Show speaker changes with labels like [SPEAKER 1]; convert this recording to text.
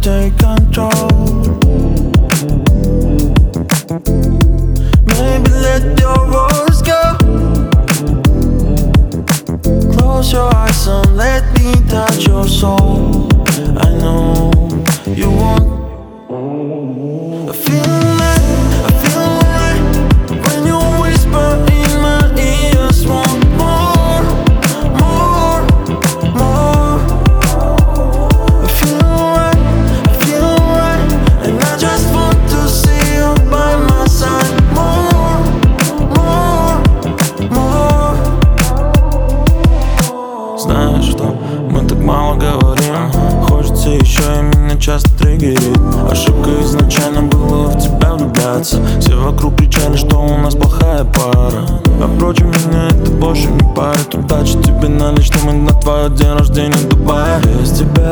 [SPEAKER 1] take control. Maybe let your words go. Close your eyes and let me touch your soul. I know you want. I feel right when you whisper in my ears. Want more, more, more. I feel right, and I just want to see you by my side. More, more, more. Знаешь что, мы так мало говорим. Хочется еще, и меня часто триггерит. Ошибка изначально была в тебя влюбляться. Все вокруг кричали, что у нас плохая пара. А впрочем, меня это больше не парит. Удачи тебе на личном и на твой день рождения в Дубае. Без тебя